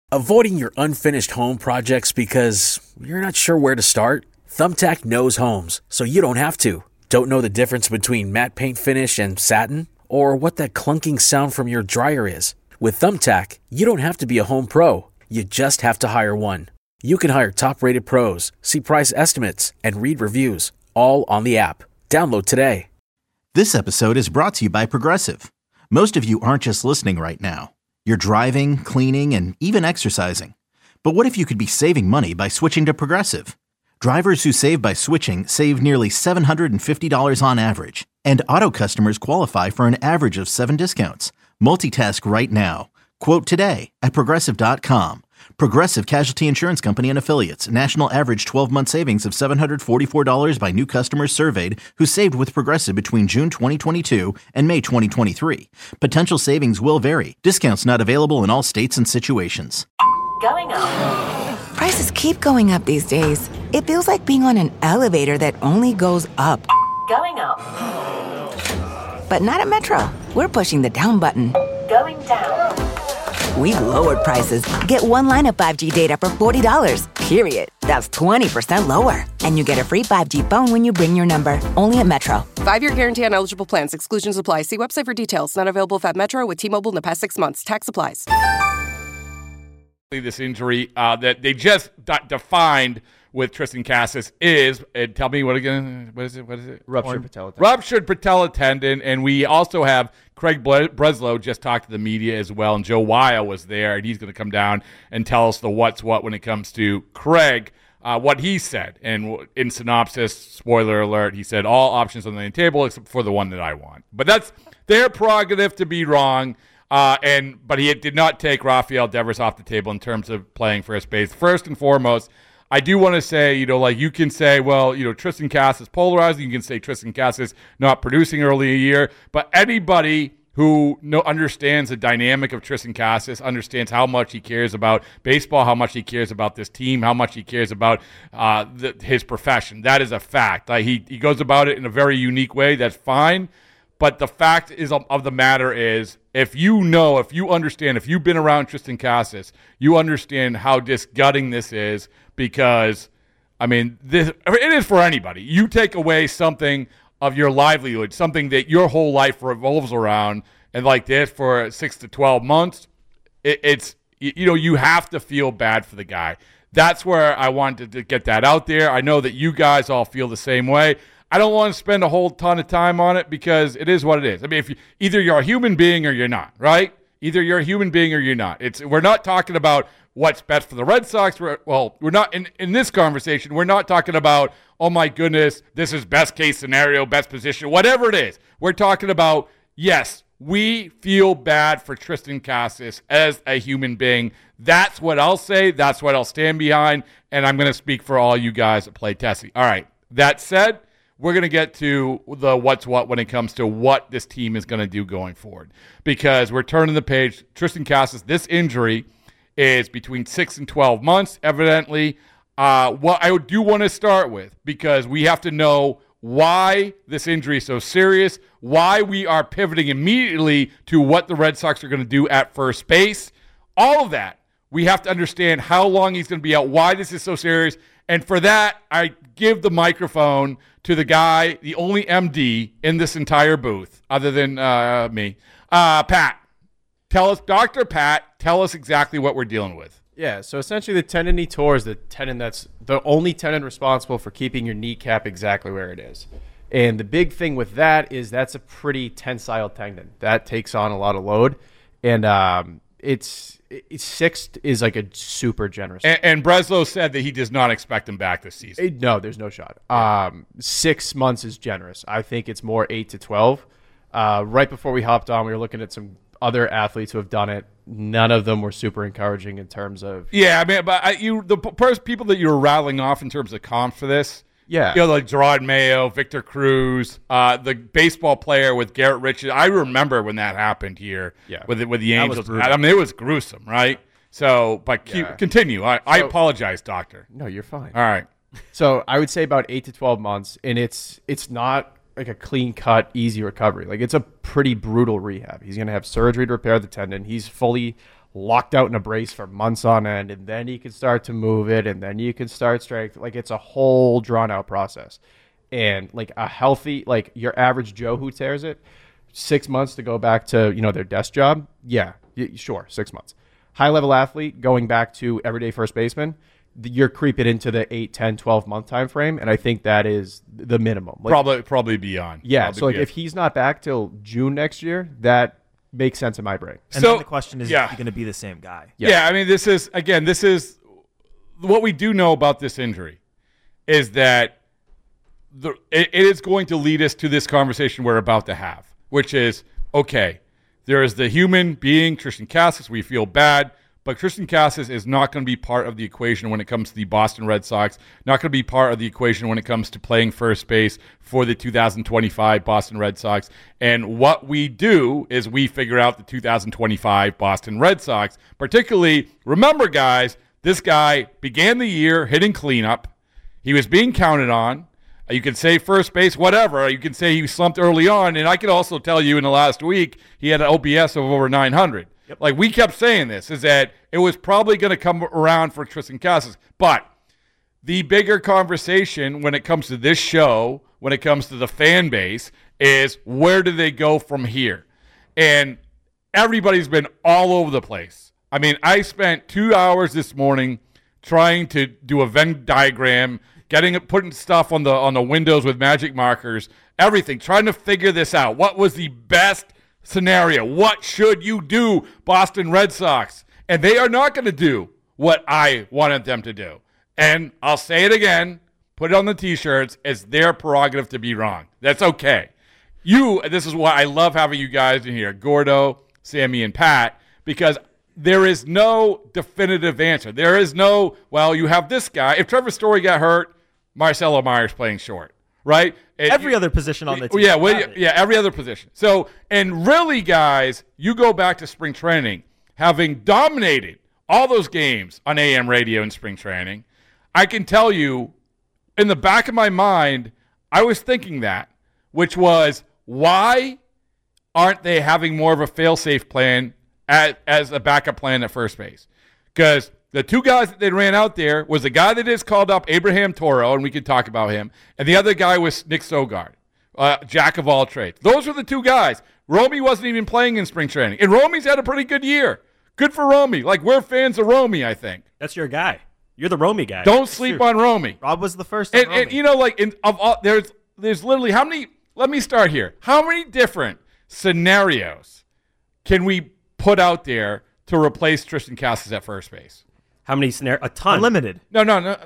Avoiding your unfinished home projects because you're not sure where to start? Thumbtack knows homes, so you don't have to. Don't know the difference between matte paint finish and satin? Or what that clunking sound from your dryer is? With Thumbtack, you don't have to be a home pro. You just have to hire one. You can hire top-rated pros, see price estimates, and read reviews, all on the app. Download today. This episode is brought to you by Progressive. Most of you aren't just listening right now. You're driving, cleaning, and even exercising. But what if you could be saving money by switching to Progressive? Drivers who save by switching save nearly $750 on average. And auto customers qualify for an average of 7 discounts. Multitask right now. Quote today at Progressive.com. Progressive Casualty Insurance Company and Affiliates. National average 12-month savings of $744 by new customers surveyed who saved with Progressive between June 2022 and May 2023. Potential savings will vary. Discounts not available in all states and situations. Going up. Prices keep going up these days. It feels like being on an elevator that only goes up. Going up. But not at Metro. We're pushing the down button. Going down. We've lowered prices. Get one line of 5G data for $40, period. That's 20% lower. And you get a free 5G phone when you bring your number. Only at Metro. 5-year guarantee on eligible plans. Exclusions apply. See website for details. Not available if at Metro with T-Mobile in the past 6 months. Tax applies. This injury that they just defined with Tristan Casas is, tell me what again? What is it? Ruptured patella tendon. Ruptured patella tendon. And we also have Craig Breslow just talked to the media as well. And Joe Weil was there, and he's going to come down and tell us the what's what when it comes to Craig, what he said. And in synopsis, spoiler alert, he said all options on the table except for the one that I want. But that's their prerogative to be wrong. But he did not take Rafael Devers off the table in terms of playing first base. First and foremost, I do want to say, you can say, well, Tristan Casas is polarizing. You can say Tristan Casas not producing early a year. But anybody who understands the dynamic of Tristan Casas, understands how much he cares about baseball, how much he cares about this team, how much he cares about his profession. That is a fact. He goes about it in a very unique way. That's fine. But the fact of the matter is, if you understand, if you've been around Tristan Casas, you understand how disgusting this is because, it is for anybody. You take away something of your livelihood, something that your whole life revolves around, and like this for 6 to 12 months, you have to feel bad for the guy. That's where I wanted to get that out there. I know that you guys all feel the same way. I don't want to spend a whole ton of time on it because it is what it is. If either you're a human being or you're not, right? Either you're a human being or you're not. We're not talking about what's best for the Red Sox. We're not in this conversation. We're not talking about, oh my goodness, this is best case scenario, best position, whatever it is. We're talking about, yes, we feel bad for Tristan Casas as a human being. That's what I'll say. That's what I'll stand behind. And I'm going to speak for all you guys that play Tessie. All right. That said, we're going to get to the what's what when it comes to what this team is going to do going forward. Because we're turning the page. Tristan Casas, this injury is between 6 and 12 months, evidently. What I do want to start with, because we have to know why this injury is so serious, why we are pivoting immediately to what the Red Sox are going to do at first base. All of that, we have to understand how long he's going to be out, why this is so serious. And for that, I give the microphone to the guy, the only MD in this entire booth, other than me. Pat, Dr. Pat, tell us exactly what we're dealing with. Yeah, so essentially the tendon he tore is the tendon that's the only tendon responsible for keeping your kneecap exactly where it is. And the big thing with that is that's a pretty tensile tendon. That takes on a lot of load. And it's 6 is like a super generous. And Breslow said that he does not expect him back this season. No, there's no shot. 6 months is generous. I think it's more 8 to 12. Right before we hopped on, we were looking at some other athletes who have done it. None of them were super encouraging in terms of. Yeah, but the people that you were rattling off in terms of comps for this. Yeah. Like Gerard Mayo, Victor Cruz, the baseball player with Garrett Richards. I remember when that happened here with the Angels. It was gruesome, right? So, but continue. I apologize, doctor. No, you're fine. All right. So I would say about 8 to 12 months, and it's not like a clean-cut, easy recovery. Like, it's a pretty brutal rehab. He's going to have surgery to repair the tendon. He's fully locked out in a brace for months on end, and then you can start to move it, and then you can start strength. Like, it's a whole drawn out process. And like a healthy, like your average Joe who tears it, 6 months to go back to, their desk job. Yeah, sure. 6 months. High level athlete going back to everyday first baseman, you're creeping into the 8, 10, 12 month time frame. And I think that is the minimum. Like, probably beyond. Yeah. Probably So like beyond. if he's not back till June next year, that makes sense in my brain. And So- then the question is, yeah. is he going to be the same guy? Yeah, I mean, this is what we do know about this injury is that it is going to lead us to this conversation we're about to have, which is, okay, there is the human being, Tristan Casas. We feel bad, but Tristan Casas is not going to be part of the equation when it comes to the Boston Red Sox, not going to be part of the equation when it comes to playing first base for the 2025 Boston Red Sox. And what we do is we figure out the 2025 Boston Red Sox, particularly, remember, guys, this guy began the year hitting cleanup. He was being counted on. You can say first base, whatever. You can say he slumped early on. And I can also tell you in the last week, he had an OPS of over 900. Yep. Like we kept saying this, is that it was probably going to come around for Tristan Casas. But the bigger conversation when it comes to this show, when it comes to the fan base, is where do they go from here? And everybody's been all over the place. I mean, I spent 2 hours this morning trying to do a Venn diagram, putting stuff on the windows with magic markers, everything, trying to figure this out. What was the best scenario? What should you do, Boston Red Sox? And they are not going to do what I wanted them to do. And I'll say it again, put it on the T-shirts, it's their prerogative to be wrong. That's okay. This is why I love having you guys in here, Gordo, Sammy, and Pat, because there is no definitive answer. There is no, well, you have this guy. If Trevor Story got hurt, Marcelo Myers playing short, right? Every other position on the team. Yeah, every other position. So, and really, guys, you go back to spring training, having dominated all those games on AM radio in spring training, I can tell you, in the back of my mind, I was thinking that, which was, why aren't they having more of a fail-safe plan as a backup plan at first base? Because the two guys that they ran out there was the guy that is called up, Abraham Toro, and we can talk about him, and the other guy was Nick Sogard, jack of all trades. Those were the two guys. Romy wasn't even playing in spring training, and Romy's had a pretty good year. Good for Romy. Like, we're fans of Romy, I think. That's your guy. You're the Romy guy. Don't sleep on Romy. Rob was the first on Romy. And you know, like, there's literally how many, let me start here. How many different scenarios can we put out there to replace Tristan Casas at first base? How many scenarios? A ton. Unlimited. No,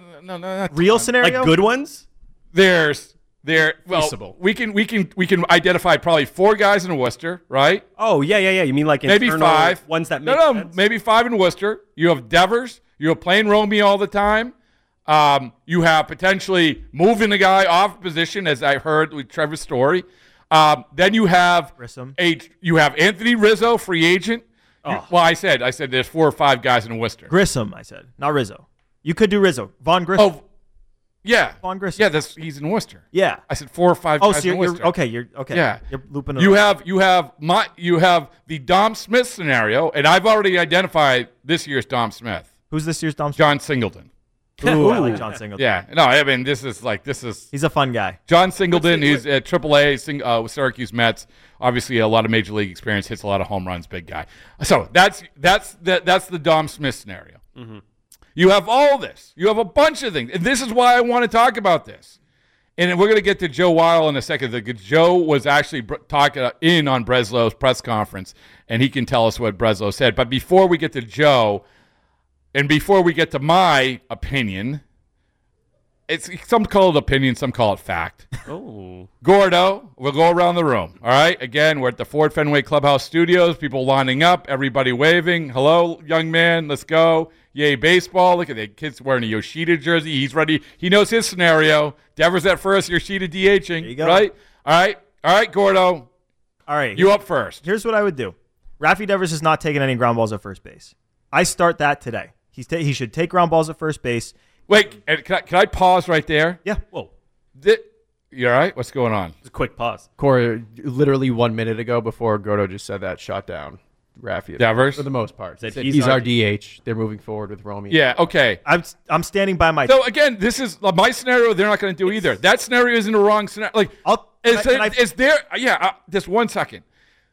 not Real ton. scenario? Like good ones? Well, Feasible. we can identify probably 4 guys in Worcester, right? Oh, yeah. You mean like Maybe internal 5 ones that make No, sense? maybe 5 in Worcester. You have Devers. You're playing Romy all the time. You have potentially moving a guy off position, as I heard with Trevor's story. Then you have Grissom. You have Anthony Rizzo, free agent. I said there's 4 or 5 guys in Worcester. Grissom, I said, not Rizzo. You could do Rizzo. Vaughn Grissom. Oh, yeah. Vaughn Grissom. Yeah, he's in Worcester. Yeah. I said 4 or 5 Oh, guys so in Worcester. you're okay. Yeah. You're looping it You up. you have the Dom Smith scenario, and I've already identified this year's Dom Smith. Who's this year's Dom? John Singleton. Ooh, I like John Singleton. Yeah. No, I mean, this is He's a fun guy. John Singleton, who's at AAA with Syracuse Mets. Obviously, a lot of major league experience, hits a lot of home runs, big guy. So that's the Dom Smith scenario. Mm-hmm. You have all this. You have a bunch of things. And this is why I want to talk about this. And we're going to get to Joe Weil in a second. Joe was actually talking in on Breslow's press conference, and he can tell us what Breslow said. But before we get to Joe, and before we get to my opinion, some call it opinion, some call it fact. Oh. Gordo, we'll go around the room. All right? Again, we're at the Ford Fenway Clubhouse Studios. People lining up, everybody waving. Hello, young man, let's go. Yay, baseball. Look at the kid's wearing a Yoshida jersey. He's ready. He knows his scenario. Devers at first, Yoshida DHing. There you go. Right? All right, Gordo. All right. You up first. Here's what I would do. Rafi Devers is not taking any ground balls at first base. I start that today. He should take ground balls at first base. Wait, can I pause right there? Yeah. Whoa. You all right? What's going on? Just a quick pause. Corey, literally 1 minute ago before Gordo just said that, shot down. Rafi Devers? for the most part. Said He's our DH. They're moving forward with Romy. Yeah, okay. I'm standing by my. So again, this is my scenario. They're not going to do either. That scenario isn't a wrong scenario. Like, is there? Yeah, just 1 second.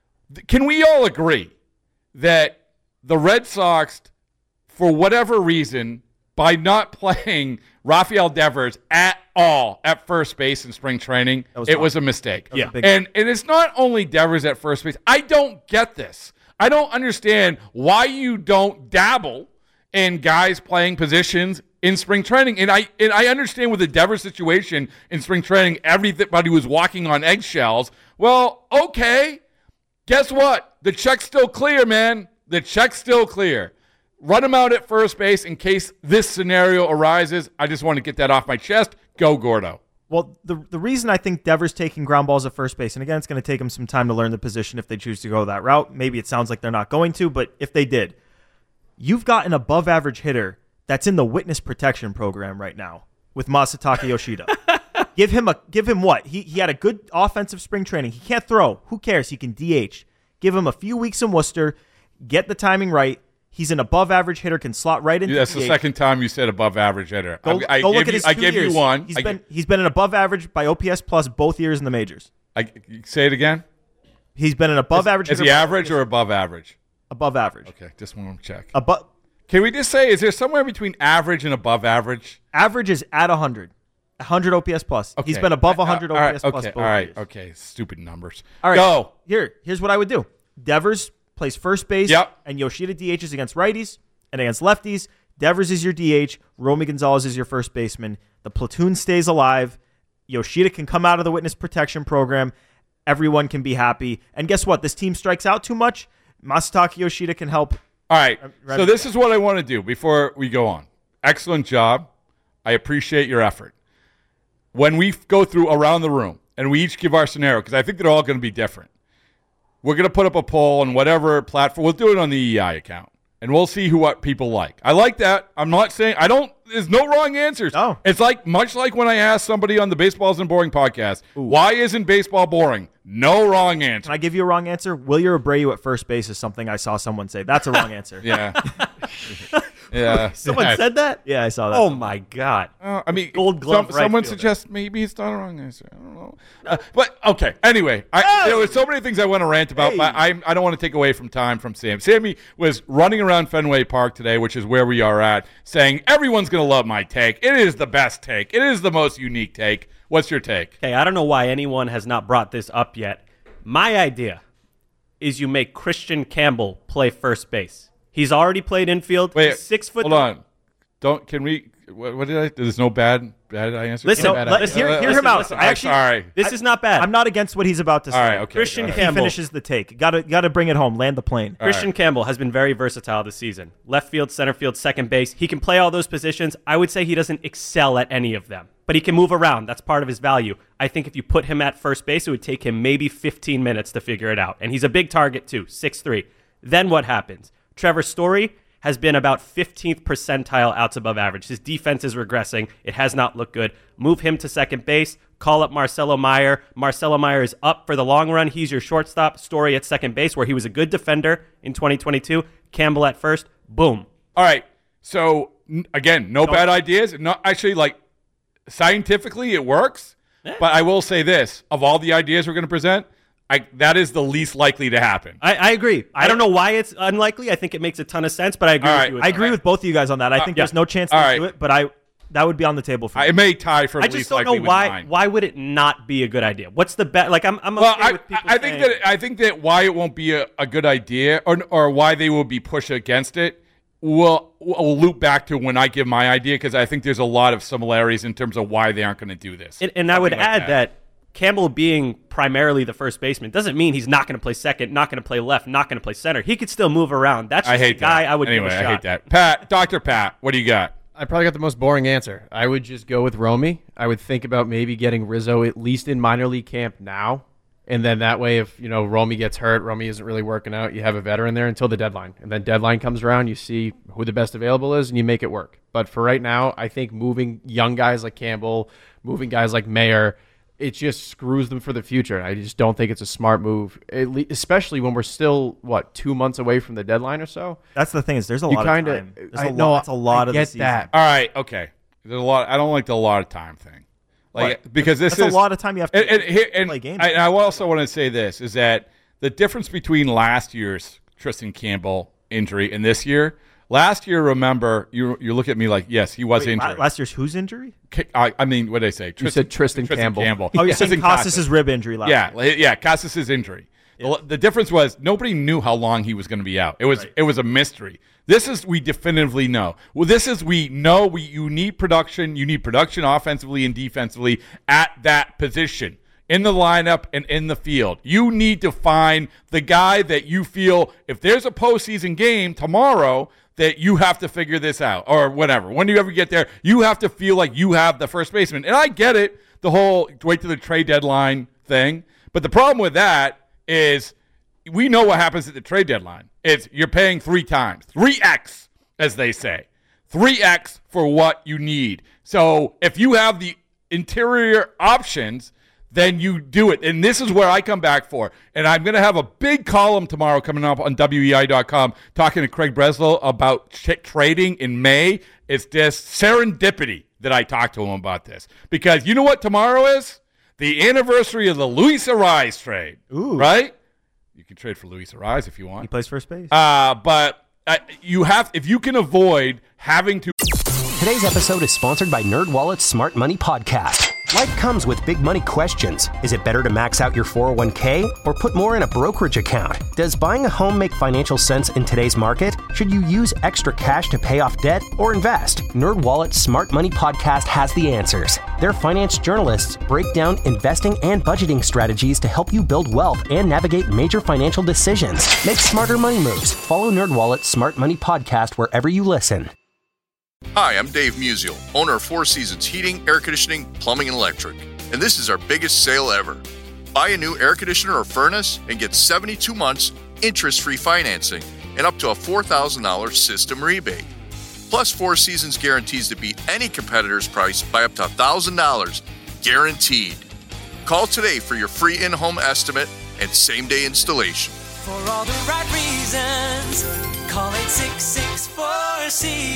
Can we all agree that the Red Sox, for whatever reason, by not playing Rafael Devers at all at first base in spring training, it was a mistake. Yeah, and it's not only Devers at first base. I don't get this. I don't understand why you don't dabble in guys playing positions in spring training. And I understand with the Devers situation in spring training, everybody was walking on eggshells. Well, okay. Guess what? The check's still clear, man. The check's still clear. Run him out at first base in case this scenario arises. I just want to get that off my chest. Go, Gordo. Well, the reason I think Devers taking ground balls at first base, and again, it's going to take him some time to learn the position if they choose to go that route. Maybe it sounds like they're not going to, but if they did, you've got an above-average hitter that's in the witness protection program right now with Masataka Yoshida. Give him what? He had a good offensive spring training. He can't throw. Who cares? He can DH. Give him a few weeks in Worcester, get the timing right. He's an above-average hitter, can slot right into That's DH. the second time you said above-average hitter. Go look at his 2 years. I give you one. He's been an above-average by OPS plus both years in the majors. Say it again? He's been an above-average hitter. Is he average or above average? Above average. Okay, just want to check. Can we just say, is there somewhere between average and above average? Average is at 100. 100 OPS plus. Okay. He's been above 100 OPS plus both years. Okay, stupid numbers. All right, go. Here's what I would do. Devers plays first base, and Yoshida DHs against righties and against lefties. Devers is your DH. Romy Gonzalez is your first baseman. The platoon stays alive. Yoshida can come out of the witness protection program. Everyone can be happy. And guess what? This team strikes out too much. Masataka Yoshida can help. All right. So this is what I want to do before we go on. Excellent job. I appreciate your effort. When we go through around the room and we each give our scenario, because I think they're all going to be different, we're going to put up a poll on whatever platform. We'll do it on the EI account, and we'll see what people like. I like that. I'm not saying – there's no wrong answers. No. It's much like when I asked somebody on the Baseball Isn't Boring podcast, why isn't baseball boring? No wrong answer. Can I give you a wrong answer? Wilyer Abreu at first base is something I saw someone say. That's a wrong answer. Yeah. Yeah. Someone said that? Yeah, I saw that. Oh, my God. I mean, Gold Glove someone suggests maybe it's not a wrong answer. I don't know. But, okay. Anyway, there were so many things I want to rant about, but I don't want to take away from time from Sam. Sammy was running around Fenway Park today, which is where we are at, saying everyone's going to love my take. It is the best take. It is the most unique take. What's your take? Okay, I don't know why anyone has not brought this up yet. My idea is you make Christian Campbell play first base. He's already played infield. Wait, he's 6 foot. Hold on. Can we? What did I? There's no bad answer. Listen, hear him out. Sorry. This is not bad. I'm not against what he's about to say. All right, okay. Christian If Campbell he finishes the take. Got to bring it home. Land the plane. Christian Campbell has been very versatile this season. Left field, center field, second base. He can play all those positions. I would say he doesn't excel at any of them, but he can move around. That's part of his value. I think if you put him at first base, it would take him maybe 15 minutes to figure it out. And he's a big target too, 6'3". Then what happens? Trevor Story has been about 15th percentile outs above average. His defense is regressing. It has not looked good. Move him to second base. Call up Marcelo Meyer. Marcelo Meyer is up for the long run. He's your shortstop. Story at second base, where he was a good defender in 2022. Campbell at first. Boom. All right. So, again, no bad ideas. Not actually, scientifically, it works. Yeah. But I will say this. Of all the ideas we're going to present, that is the least likely to happen. I agree. I don't know why it's unlikely. I think it makes a ton of sense, but I agree with you. I agree with both of you guys on that. I think there's no chance to do it, but that would be on the table for me. It may tie for least likely. I just don't know why would it not be a good idea? What's the best? I'm okay with people I think that why it won't be a good idea or why they will be pushed against it will loop back to when I give my idea, because I think there's a lot of similarities in terms of why they aren't going to do this. And I would add that Campbell being primarily the first baseman doesn't mean he's not going to play second, not going to play left, not going to play center. He could still move around. That's just a guy I would give a shot. I hate that. Dr. Pat, what do you got? I probably got the most boring answer. I would just go with Romy. I would think about maybe getting Rizzo at least in minor league camp now. And then that way, if Romy gets hurt, Romy isn't really working out, you have a veteran there until the deadline. And then deadline comes around, you see who the best available is, and you make it work. But for right now, I think moving young guys like Campbell, moving guys like Mayer, it just screws them for the future. I just don't think it's a smart move, especially when we're still, 2 months away from the deadline or so. That's the thing is there's a lot of time. It's a lot of the season. That. All right, okay. There's a lot. I don't like the lot of time thing. Because that's a lot of time you have to play games. I also want to say this, is that the difference between last year's Tristan Campbell injury and this year, last year, remember, you look at me like, yes, he was injured. Last year's whose injury? I mean, what did I say? You said Tristan Campbell. Oh, you're saying Costas' rib injury last year. Yeah, Costas' injury. Yeah. The difference was nobody knew how long he was going to be out. It was a mystery. This is we definitively know. Well, we know you need production. You need production offensively and defensively at that position in the lineup and in the field. You need to find the guy that you feel if there's a postseason game tomorrow that you have to figure this out or whatever. When you ever get there, you have to feel like you have the first baseman. And I get it, the whole wait to the trade deadline thing. But the problem with that is we know what happens at the trade deadline. It's you're paying 3 times, 3x, as they say, 3x for what you need. So if you have the interior options, then you do it. And this is where I come back for. And I'm going to have a big column tomorrow coming up on WEI.com talking to Craig Breslow about trading in May. It's just serendipity that I talked to him about this. Because you know what tomorrow is? The anniversary of the Luis Arraez trade. Ooh. Right? You can trade for Luis Arraez if you want. He plays first base. But you have, if you can avoid having to. Today's episode is sponsored by NerdWallet's Smart Money Podcast. Life comes with big money questions. Is it better to max out your 401k or put more in a brokerage account? Does buying a home make financial sense in today's market? Should you use extra cash to pay off debt or invest? NerdWallet's Smart Money Podcast has the answers. Their finance journalists break down investing and budgeting strategies to help you build wealth and navigate major financial decisions. Make smarter money moves. Follow NerdWallet's Smart Money Podcast wherever you listen. Hi, I'm Dave Musial, owner of Four Seasons Heating, Air Conditioning, Plumbing, and Electric. And this is our biggest sale ever. Buy a new air conditioner or furnace and get 72 months interest-free financing and up to a $4,000 system rebate. Plus, Four Seasons guarantees to beat any competitor's price by up to $1,000, guaranteed. Call today for your free in-home estimate and same-day installation. For all the right reasons, call 866-4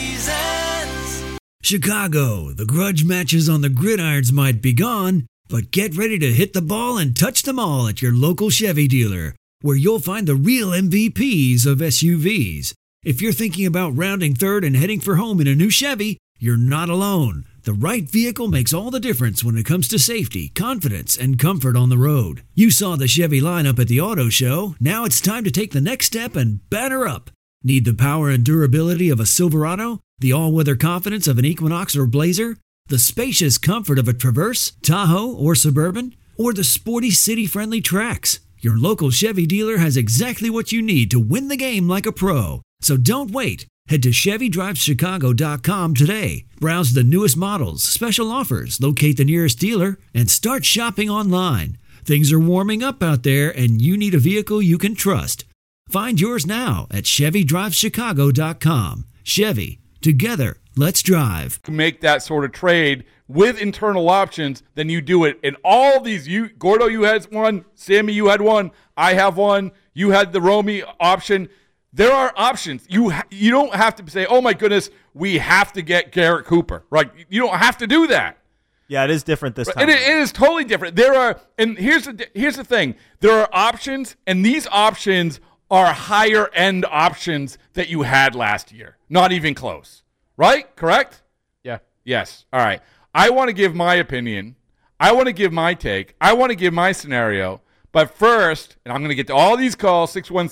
Seasons. Chicago, the grudge matches on the gridirons might be gone, but get ready to hit the ball and touch them all at your local Chevy dealer, where you'll find the real MVPs of SUVs. If you're thinking about rounding third and heading for home in a new Chevy, you're not alone. The right vehicle makes all the difference when it comes to safety, confidence, and comfort on the road. You saw the Chevy lineup at the auto show. Now it's time to take the next step and batter up. Need the power and durability of a Silverado? The all-weather confidence of an Equinox or Blazer? The spacious comfort of a Traverse, Tahoe, or Suburban? Or the sporty city-friendly Trax? Your local Chevy dealer has exactly what you need to win the game like a pro. So don't wait. Head to ChevyDrivesChicago.com today. Browse the newest models, special offers, locate the nearest dealer, and start shopping online. Things are warming up out there, and you need a vehicle you can trust. Find yours now at ChevyDrivesChicago.com. Chevy, together, let's drive. Make that sort of trade with internal options, then you do it. And all these, Gordo, you had one. Sammy, you had one. I have one. You had the Romy option. There are options. You don't have to say, oh, my goodness, we have to get Garrett Cooper. Right? You don't have to do that. Yeah, it is different this time. It is totally different. And here's the thing. There are options, and these options are higher-end options that you had last year. Not even close. Right? Correct? Yeah. Yes. All right. I want to give my opinion. I want to give my take. I want to give my scenario. But first, and I'm going to get to all these calls,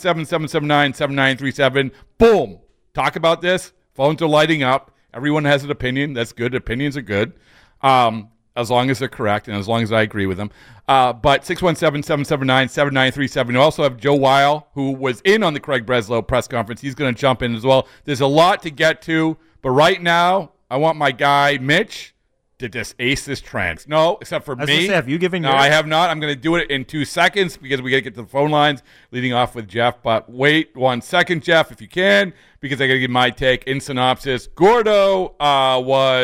617-779-7937. Boom. Talk about this. Phones are lighting up. Everyone has an opinion. That's good. Opinions are good, as long as they're correct and as long as I agree with them. But 617-779-7937. You also have Joe Weil, who was in on the Craig Breslow press conference. He's going to jump in as well. There's a lot to get to. But right now, I want my guy, Mitch, to just ace this trance. No, except for me. Have you given yours? No, I have not. I'm going to do it in 2 seconds because we got to get to the phone lines leading off with Jeff. But wait 1 second, Jeff, if you can, because I got to give my take in synopsis. Gordo was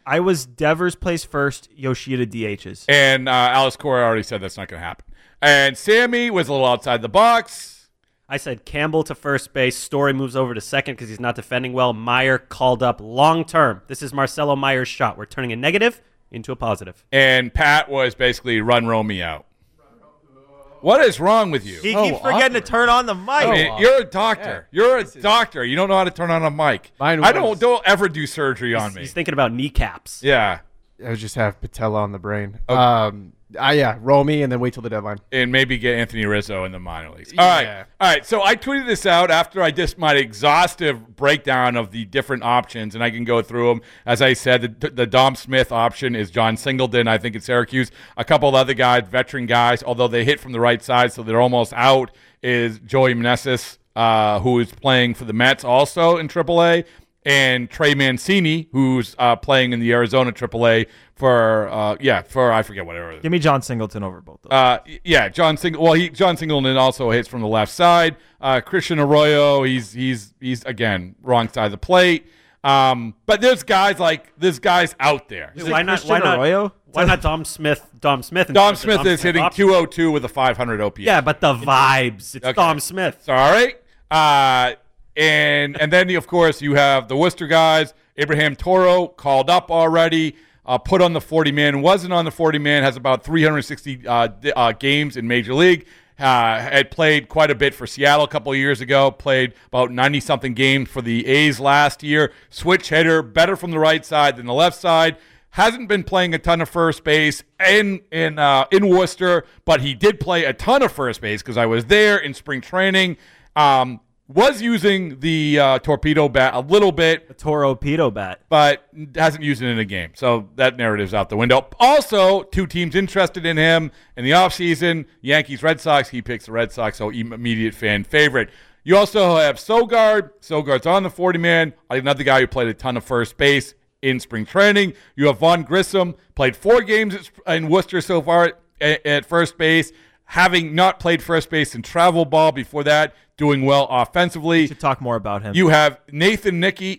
I was Devers plays first, Yoshida DHs. And Alex Cora already said that's not going to happen. And Sammy was a little outside the box. I said Campbell to first base. Story moves over to second because he's not defending well. Meyer called up long term. This is Marcelo Meyer's shot. We're turning a negative into a positive. And Pat was basically run Romy out. What is wrong with you? He keeps forgetting to turn on the mic. I mean, you're a doctor. Yeah. You're a doctor. You don't know how to turn on a mic. Don't ever do surgery on me. He's thinking about kneecaps. Yeah. I would just have patella on the brain. Okay. Romy, and then wait till the deadline. And maybe get Anthony Rizzo in the minor leagues. All right. So I tweeted this out after I just my exhaustive breakdown of the different options, and I can go through them. As I said, the Dom Smith option is John Singleton, I think, in Syracuse. A couple of other guys, veteran guys, although they hit from the right side, so they're almost out, is Joey Meneses, who is playing for the Mets also in AAA, and Trey Mancini, who's playing in the Arizona AAA for I forget whatever. Give me John Singleton over both those. John Singleton also hits from the left side. Christian Arroyo, he's again wrong side of the plate. But there's guys out there. Why not Arroyo? Why not Dom Smith? Dom Smith is hitting 202 with a 500 OPS. Yeah, but the vibes. It's okay. Dom Smith. Sorry. And then, of course, you have the Worcester guys. Abraham Toro called up already, put on the 40-man, wasn't on the 40-man, has about 360 games in Major League. Had played quite a bit for Seattle a couple of years ago, played about 90-something games for the A's last year. Switch hitter, better from the right side than the left side. Hasn't been playing a ton of first base in Worcester, but he did play a ton of first base because I was there in spring training. Was using the torpedo bat a little bit. The torpedo bat. But hasn't used it in a game. So that narrative's out the window. Also, two teams interested in him in the offseason. Yankees, Red Sox. He picks the Red Sox, so immediate fan favorite. You also have Sogard. Sogard's on the 40-man. Another guy who played a ton of first base in spring training. You have Vaughn Grissom. Played 4 games in Worcester so far at first base. Having not played first base in travel ball before that, doing well offensively. We should talk more about him. You have Nathan Hickey,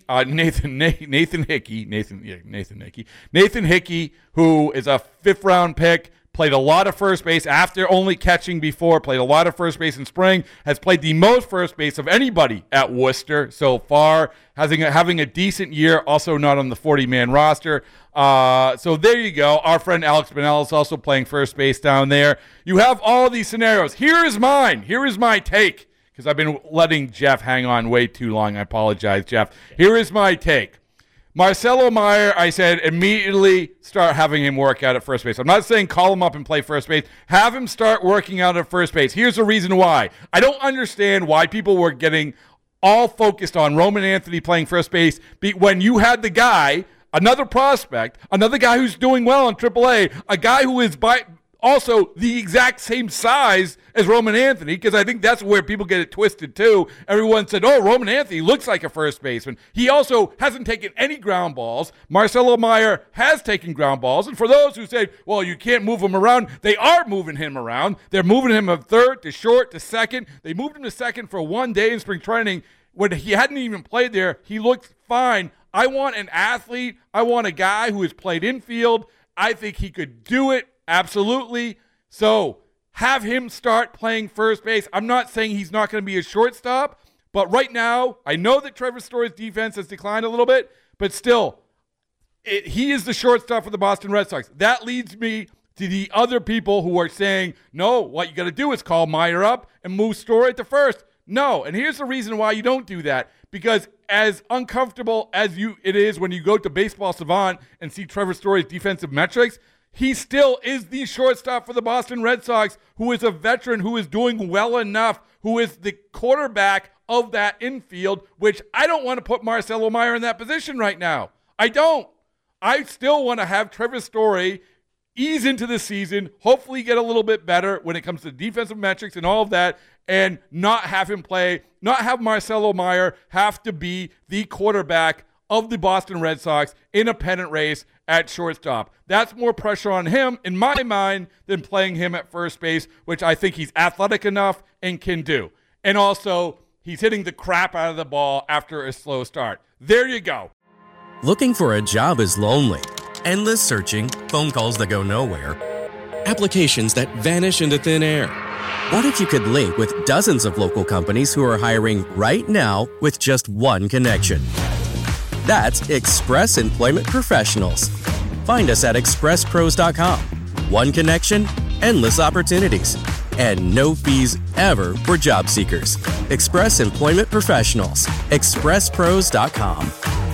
who is a 5th-round pick, played a lot of first base after only catching before, played a lot of first base in spring, has played the most first base of anybody at Worcester so far, having a decent year, also not on the 40-man roster. So there you go. Our friend Alex Bonello is also playing first base down there. You have all these scenarios. Here is mine. Here is my take, because I've been letting Jeff hang on way too long. I apologize, Jeff. Here is my take. Marcelo Meyer, I said, immediately start having him work out at first base. I'm not saying call him up and play first base. Have him start working out at first base. Here's the reason why. I don't understand why people were getting all focused on Roman Anthony playing first base when you had the guy, another prospect, another guy who's doing well in AAA, a guy who is also the exact same size as Roman Anthony, because I think that's where people get it twisted too. Everyone said, oh, Roman Anthony looks like a first baseman. He also hasn't taken any ground balls. Marcelo Meyer has taken ground balls. And for those who say, well, you can't move him around, they are moving him around. They're moving him from third to short to second. They moved him to second for 1 day in spring training. When he hadn't even played there, he looked fine. I want an athlete. I want a guy who has played infield. I think he could do it. Absolutely. So have him start playing first base. I'm not saying he's not going to be a shortstop, but right now, I know that Trevor Story's defense has declined a little bit, but still, he is the shortstop for the Boston Red Sox. That leads me to the other people who are saying, no, what you got to do is call Meyer up and move Story to first. No, and here's the reason why you don't do that. Because as uncomfortable as it is when you go to Baseball Savant and see Trevor Story's defensive metrics, he still is the shortstop for the Boston Red Sox, who is a veteran, who is doing well enough, who is the quarterback of that infield, which I don't want to put Marcelo Meyer in that position right now. I don't. I still want to have Trevor Story ease into the season, hopefully get a little bit better when it comes to defensive metrics and all of that, and not have him play, not have Marcelo Meyer have to be the quarterback of the Boston Red Sox in a pennant race at shortstop. That's more pressure on him, in my mind, than playing him at first base, which I think he's athletic enough and can do. And also, he's hitting the crap out of the ball after a slow start. There you go. Looking for a job is lonely. endless searching, phone calls that go nowhere, applications that vanish into thin air. What if you could link with dozens of local companies who are hiring right now with just one connection? That's Express Employment Professionals. Find us at expresspros.com. One connection, endless opportunities, and no fees ever for job seekers. Express Employment Professionals. expresspros.com.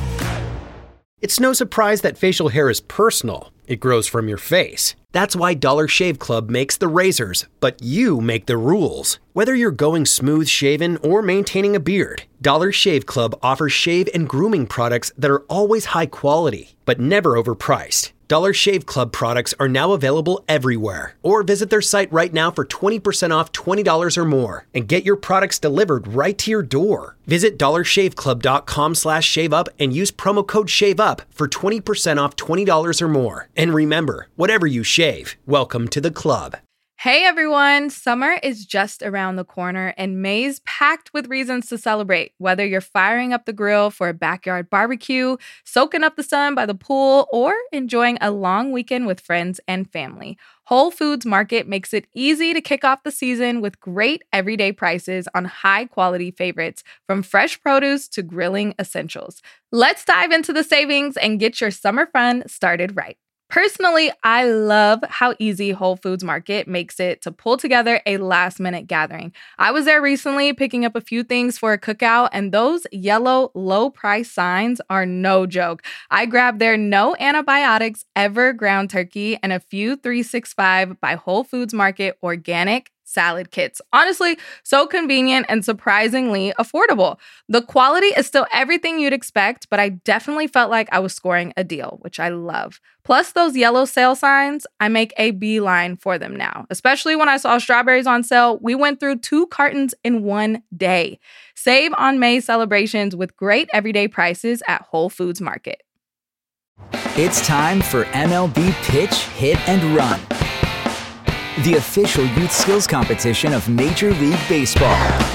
It's no surprise that facial hair is personal. It grows from your face. That's why Dollar Shave Club makes the razors, but you make the rules. Whether you're going smooth shaven or maintaining a beard, Dollar Shave Club offers shave and grooming products that are always high quality, but never overpriced. Dollar Shave Club products are now available everywhere. Or visit their site right now for 20% off $20 or more and get your products delivered right to your door. Visit dollarshaveclub.com/shaveup and use promo code SHAVEUP for 20% off $20 or more. And remember, whatever you shave, welcome to the club. Hey everyone, summer is just around the corner and May's packed with reasons to celebrate. Whether you're firing up the grill for a backyard barbecue, soaking up the sun by the pool, or enjoying a long weekend with friends and family, Whole Foods Market makes it easy to kick off the season with great everyday prices on high-quality favorites, from fresh produce to grilling essentials. Let's dive into the savings and get your summer fun started right. Personally, I love how easy Whole Foods Market makes it to pull together a last-minute gathering. I was there recently picking up a few things for a cookout, and those yellow low-price signs are no joke. I grabbed their no antibiotics ever ground turkey and a few 365 by Whole Foods Market organic salad kits. Honestly, so convenient and surprisingly affordable. The quality is still everything you'd expect, but I definitely felt like I was scoring a deal, which I love. Plus those yellow sale signs, I make a beeline for them now. Especially when I saw strawberries on sale, we went through 2 cartons in one day. Save on May celebrations with great everyday prices at Whole Foods Market. It's time for MLB Pitch, Hit, and Run, the official youth skills competition of Major League Baseball.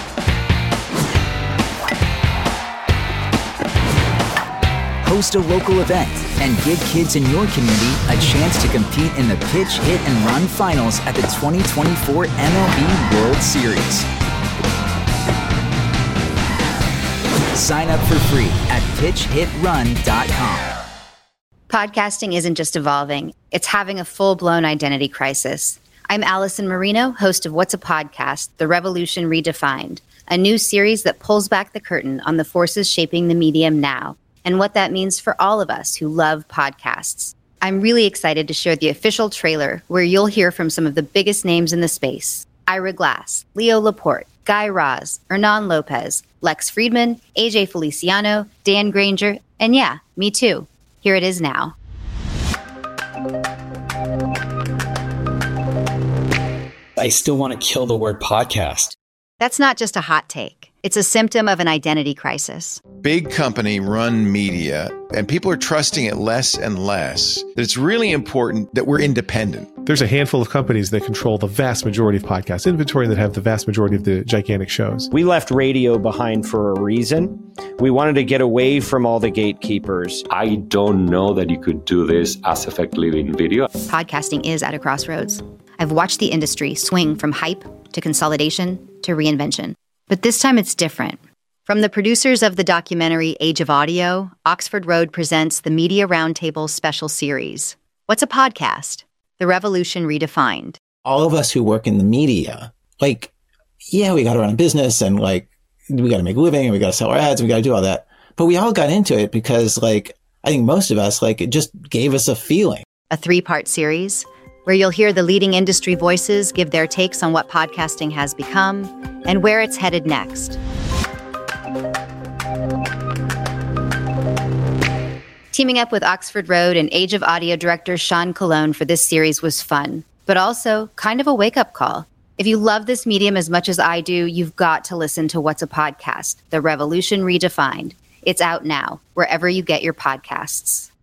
Host a local event and give kids in your community a chance to compete in the Pitch, Hit, and Run finals at the 2024 MLB World Series. Sign up for free at pitchhitrun.com. Podcasting isn't just evolving, it's having a full-blown identity crisis. I'm Allison Marino, host of What's a Podcast? The Revolution Redefined, a new series that pulls back the curtain on the forces shaping the medium now and what that means for all of us who love podcasts. I'm really excited to share the official trailer where you'll hear from some of the biggest names in the space. Ira Glass, Leo Laporte, Guy Raz, Hernan Lopez, Lex Friedman, AJ Feliciano, Dan Granger, and yeah, me too. Here it is now. I still want to kill the word podcast. That's not just a hot take. It's a symptom of an identity crisis. Big company run media, and people are trusting it less and less. That it's really important that we're independent. There's a handful of companies that control the vast majority of podcast inventory and that have the vast majority of the gigantic shows. We left radio behind for a reason. We wanted to get away from all the gatekeepers. I don't know that you could do this as effectively in video. Podcasting is at a crossroads. I've watched the industry swing from hype to consolidation to reinvention. But this time it's different. From the producers of the documentary Age of Audio, Oxford Road presents the Media Roundtable special series. What's a podcast? The Revolution Redefined. All of us who work in the media, we got to run a business and we got to make a living and we got to sell our ads and we got to do all that. But we all got into it because I think most of us, it just gave us a feeling. A 3-part series where you'll hear the leading industry voices give their takes on what podcasting has become and where it's headed next. Teaming up with Oxford Road and Age of Audio director Sean Colon for this series was fun, but also kind of a wake-up call. If you love this medium as much as I do, you've got to listen to What's a Podcast? The Revolution Redefined. It's out now, wherever you get your podcasts.